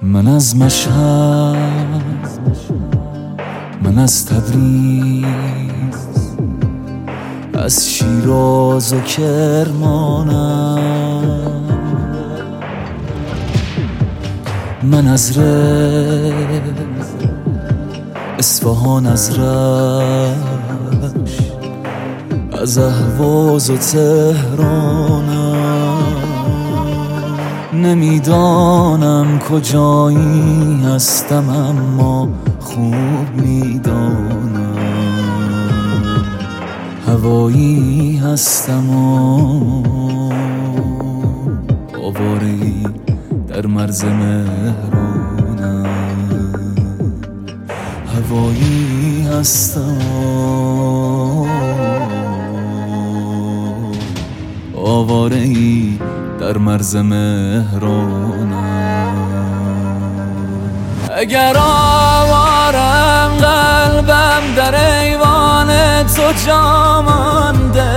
من از مشهد، من از تبریز، از شیراز و کرمانم، من از اصفهان، از رشت، از اهواز و تهرانم. نمیدانم کجایی هستم اما خوب میدانم هوایی هستم و آواره‌ای در مرز مهرانم. هوایی هستم و آواره‌ای در مرز مهرانم. اگر آوارم قلبم در ایوان تو جا مانده،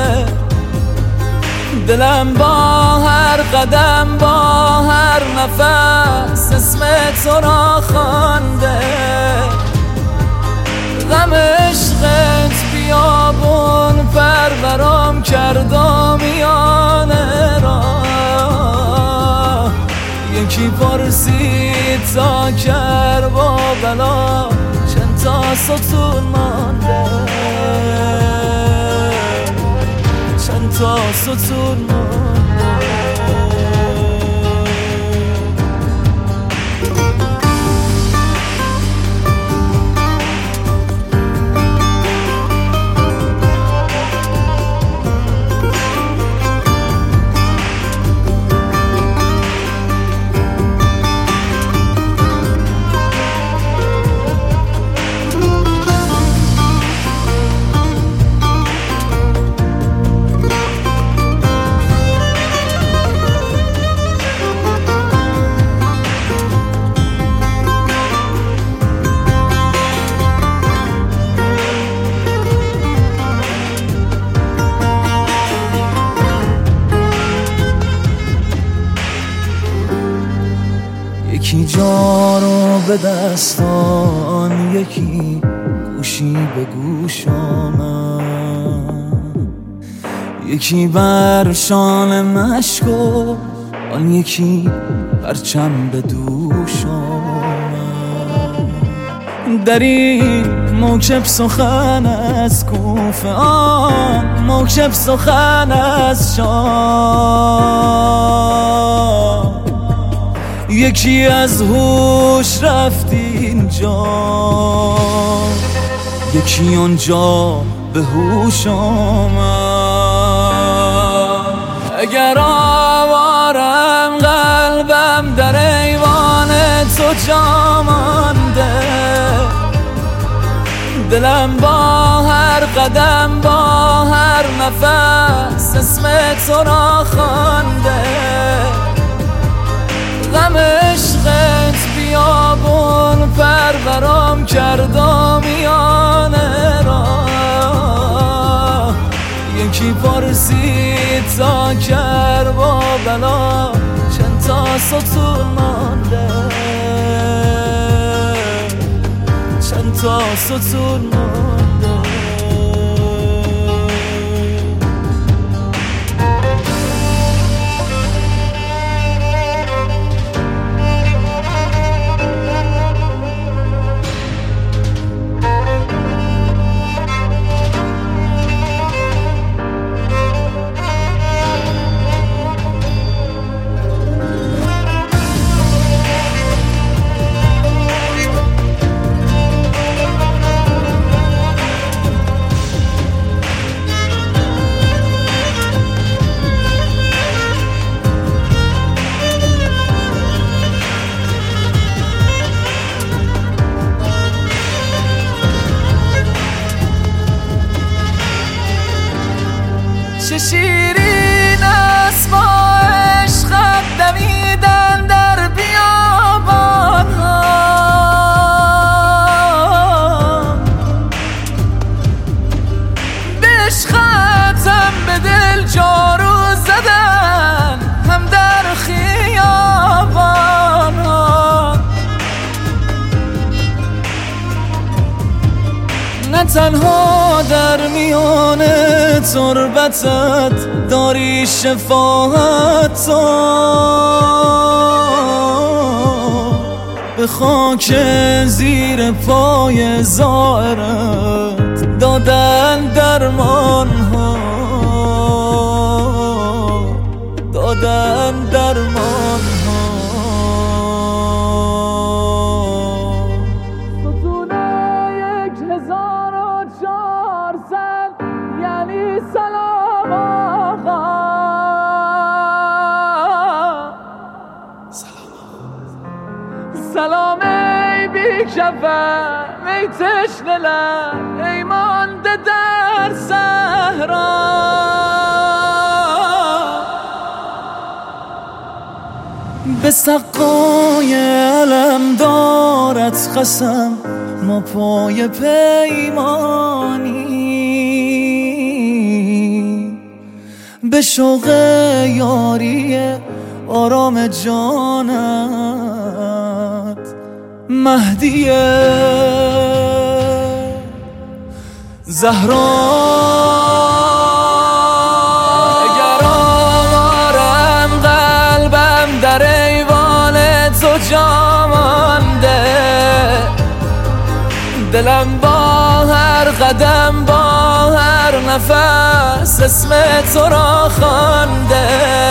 دلم با هر قدم با هر نفس اسم تو را خوانده. غم عشقت بیابون پرورم کرد و میانه را. یکی پرسید تا کرب و بلا چند تا ستون مانده، چند تا ستون مانده. یکی جا رو به دستان، یکی گوشی به گوش آمد، یکی بر شانه مشک و آن یکی پرچم به دوش آمد. در این موکب سخن از کوفه، آن موکب سخن از شام. یکی از هوش رفت اینجا، یکی آنجا به هوش آمد. اگر آوارم قلبم در ایوان تو جا مانده، دلم با هر قدم با هر نفس اسم تو را خوانده. غم عشقت بیابون پرورم کرد و میانه را. یکی پرسید تا کرب و بلا چند تا ستون مانده، چند تا ستون مانده. تنها در میان تربتت داری شفاعت تو، به خاک زیر پای زائرت دادن درمان ها، دادن درمان ها. ستونه 1400 یعنی سلام آقا، سلام ای بیکفن ای تشنه لب ای مانده در صحرا، به سقای علمدارت قسم ما پای پیمانی، به شوق یاری آرام جانت مهدیه زهرا. اگر آوارم قلبم در ایوان تو جا مانده، دلم با هر قدم با هر نفس اسم تو را خوانده،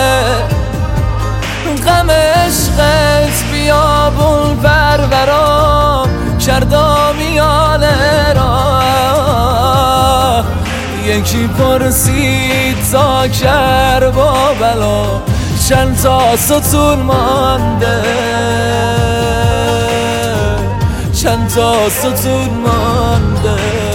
غم عشقت بیابون پرورام کردا میانه را، یکی پرسید تا کربا بلا چند تا ستون مانده، چند تا ستون مانده.